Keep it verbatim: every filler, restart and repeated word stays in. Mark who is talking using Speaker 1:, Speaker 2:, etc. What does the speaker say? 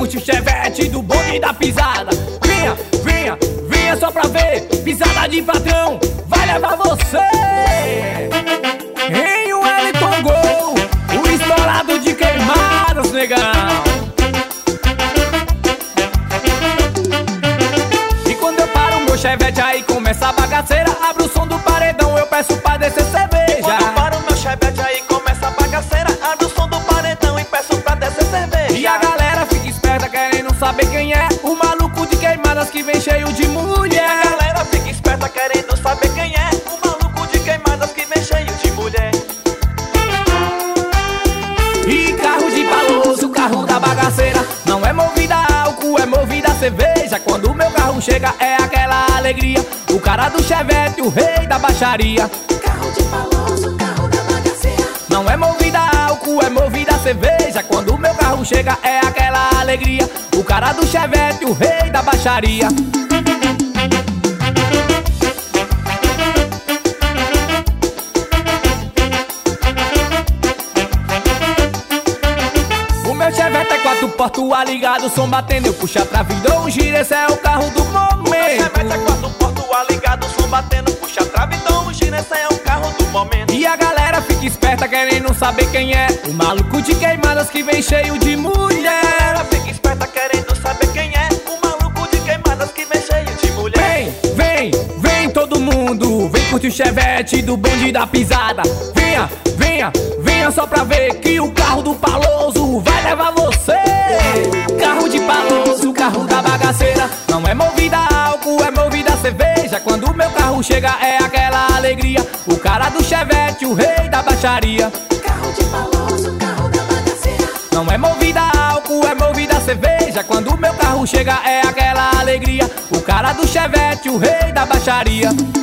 Speaker 1: curte o chevette do bonde da pisada. Venha, venha, venha só pra ver, pisada de patrão vai levar você. Em um Wellington Gol, o estourado de queimadas, negão. E quando eu paro o meu chevette, aí começa a bagaceira. Abre o som do paredão, eu peço pra descer cerveja.
Speaker 2: E quando eu paro o meu chevette, aí começa a bagaceira. Abre o som do paredão e peço pra descer cerveja.
Speaker 1: E a galera fica esperta querendo saber quem é o maluco de queimadas que vem cheio de mulher.
Speaker 2: E a galera fica esperta querendo saber quem é o maluco de queimadas que vem cheio de mulher.
Speaker 1: E carro de baloso, carro da bagaceira, não é movida a álcool, é movida a cerveja. Quando o meu carro chega é aquela alegria. O cara do chevette, o rei da baixaria.
Speaker 3: Carro de baloso, carro da bagaceira,
Speaker 1: não é movida a álcool, é movida a cerveja. Quando o meu carro chega é aquela alegria. O cara do chevette, o rei da baixaria. O meu chevette é quatro portas ligado, som batendo, eu puxo a trave, dou um giro, esse é o carro do momento.
Speaker 2: O chevette é quatro portas ligado, som batendo, puxa a trave, dou um giro, esse é o carro do momento.
Speaker 1: E a galera fica esperta querendo saber quem é o maluco de queimadas que vem cheio de mulher.
Speaker 2: A galera fica esperta querendo saber quem é o maluco de queimadas que vem cheio de mulher.
Speaker 1: Vem, vem, vem todo mundo, vem curtir o chevette do bonde da pisada. Venha, venha, venha só pra ver que o carro do Paloso vai levar você. Carro de Paloso, carro da bagaceira, não é movida a álcool, é movida a cerveja. Quando o meu carro chega é aquela alegria. O cara do chevette, o rei da baixaria.
Speaker 3: carro de baloso, carro da bagaceira,
Speaker 1: não é movida a álcool, é movida a cerveja. Quando o meu carro chega é aquela alegria. O cara do chevette, o rei da baixaria.